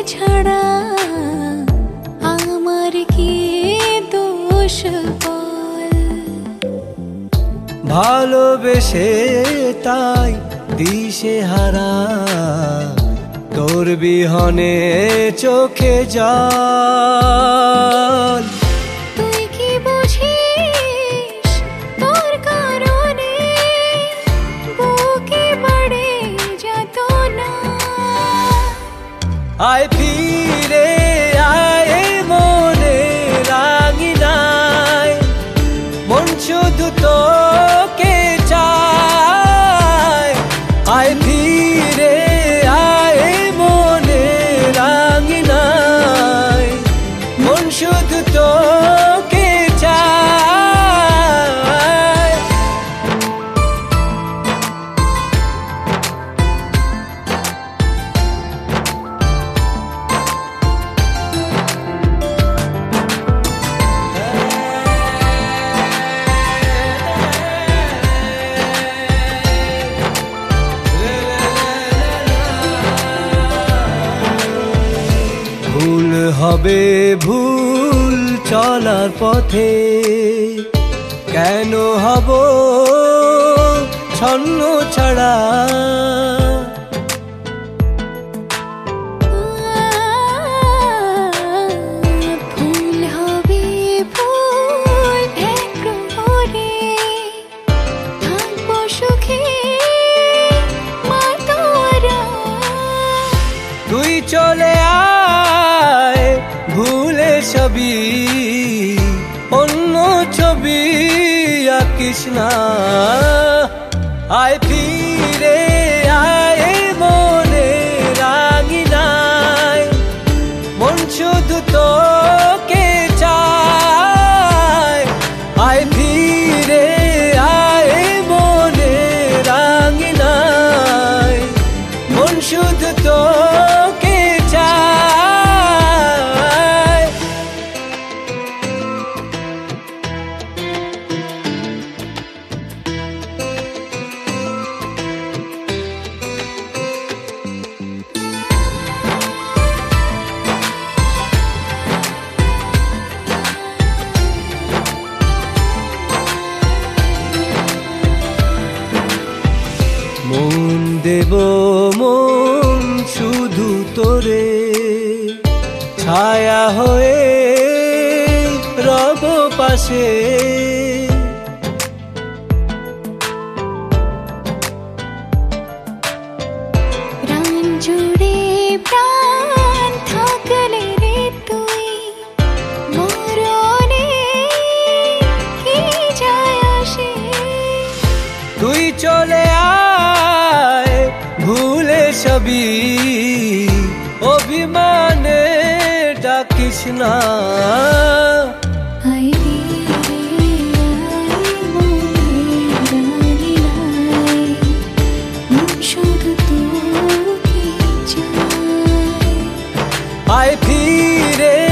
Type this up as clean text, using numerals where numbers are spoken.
ছাড়া আমার কি দোষ বল? ভালোবেসে তাই দিশে হারা, তোর বিহনে চোখে জল। তুই কি বুঝিস তোর কারণে বুকে বাড়ে যাতনা? আয় ফিরে আয় মনে রাঙিনায়, মন শুধু তোকে চায়। আয় ফিরে আয় মনে রাঙিনায়, মন শুধু তোকে চায়। ভুল হবে ভুল চলার পথে, কেন হব ছন্ন ছাড়া? ভুল হবে ভুল এক প্রহরে, থাকবো সুখে মাতোয়ারা। তুই চলে আয় ভুলে সবই, অন্য ছবি আঁকিস না। আয় ফিরে আয় মনে রাঙিনায়, মন শুধু তোকে চায়। আয় ফিরে আয় মনে রাঙিনায়, মন শুধু তোকে চায়। মন দেব মন শুধু তোরে, ছায়া হয়ে রব পাশে। প্রাণ জুড়ে প্রাণ থাকলে রে তুই, মরণে কি যায় আসে? তুই চলে আয় ভুলে সবই, অভিমানে ডাকিস না। আয় রে আয় মনে রাঙিনায়, মন শুধু তোকে চায়। আয় ফিরে